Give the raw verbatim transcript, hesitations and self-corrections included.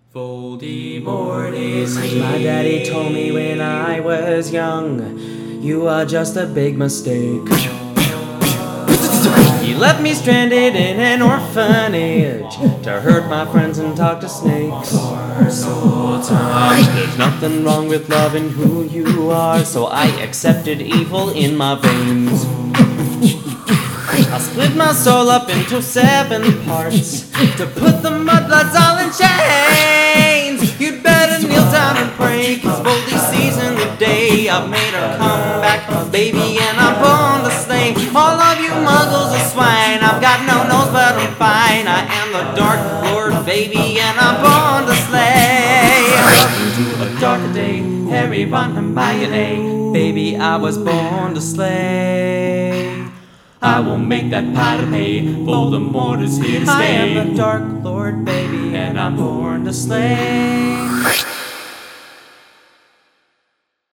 Voldemort is here. My daddy told me when I was young, you are just a big mistake. He left me stranded in an orphanage to hurt my friends and talk to snakes. There's nothing wrong with loving who you are, so I accepted evil in my veins. I split my soul up into seven parts to put the mudbloods all in chains. You'd better kneel down and pray, 'cause Voldy season the day I've made her come back, baby, and I'm born to slay all of you muggles are swine. I've got no nose but I'm fine. I am the Dark Lord, baby, and I'm born to slay. Welcome to a darker day, Harry, Ron, Hermione, baby, I was born to slay. I will make that pie to pay. Voldemort is here to stay. I am the Dark Lord, baby, and I'm born to slay.